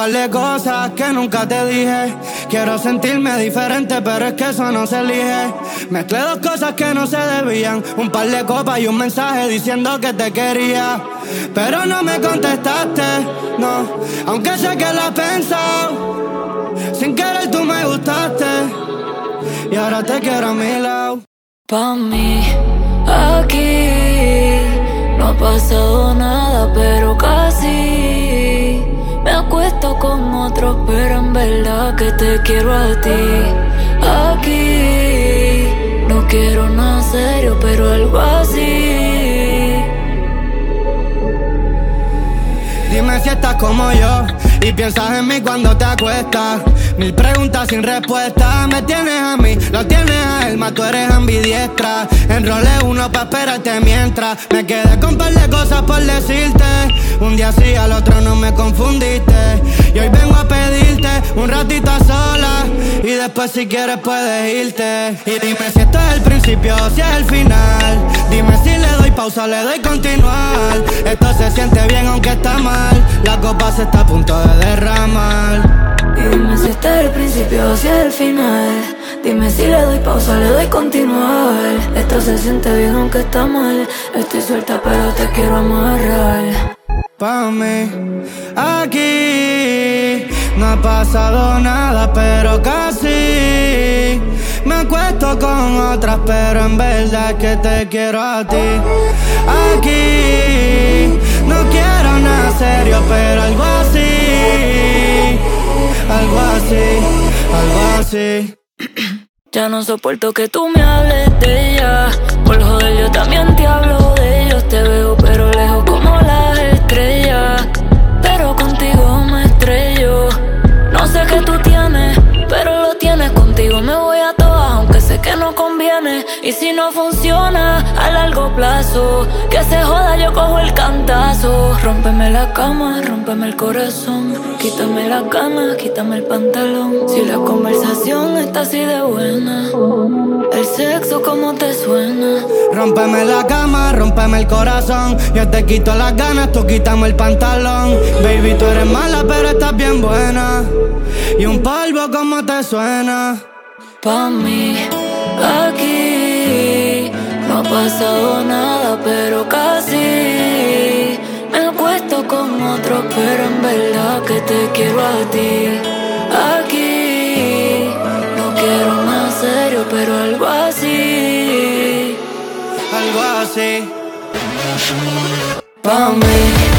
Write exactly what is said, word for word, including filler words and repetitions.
par de cosas que nunca te dije. Quiero sentirme diferente, pero es que eso no se elige. Mezclé dos cosas que no se debían, un par de copas y un mensaje diciendo que te quería. Pero no me contestaste, no, aunque sé que lo has pensado. Sin querer tú me gustaste y ahora te quiero a mi lado. Pa' mí, aquí no ha pasado nada, pero casi. Me acuesto con otros, pero en verdad que te quiero a ti. Aquí no quiero nada serio, pero algo así. Dime si estás como yo y piensas en mí cuando te acuestas. Mil preguntas sin respuesta. Me tienes a mí, lo tienes a él, más tú eres ambidiestra. Enrolé uno pa' esperarte mientras me quedé con par de cosas por decirte. Un día sí, al otro no me confundiste. Y hoy vengo a pedirte un ratito a solas y después si quieres puedes irte. Y dime si esto es el principio o si es el final. Dime si le doy pausa, le doy continuar. Esto se siente bien aunque está mal. La copa se está a punto de derramar. Y dime si este es el principio o si es el final. Dime si le doy pausa, le doy continuar. Esto se siente bien aunque está mal. Estoy suelta pero te quiero amarrar. Pa' mí, aquí no ha pasado nada, pero casi. Me acuesto con otras, pero en verdad que te quiero a ti. Aquí no quiero nada serio, pero algo así. Algo así, algo así. Ya no soporto que tú me hables de ella. Por joder yo también te hablo de ellos. Te veo pero lejos como las estrellas, pero contigo me estrello. No sé qué tú tienes, pero lo tienes. Contigo me voy a todas, aunque sé que no conviene. Y si no funciona a largo plazo, que se joda, yo cojo el cantazo. Rómpeme la cama, rómpeme el corazón. Quítame las ganas, quítame el pantalón. Si la conversación está así de buena, el sexo como te suena. Rómpeme la cama, rómpeme el corazón. Yo te quito las ganas, tú quítame el pantalón. Baby, tú eres mala pero estás bien buena. Y un polvo como te suena. Pa' mí, aquí no ha pasado nada, pero casi. Me acuesto con otros, pero en verdad que te quiero a ti. Aquí no quiero nada serio, pero algo así. Algo así. Pa' mí.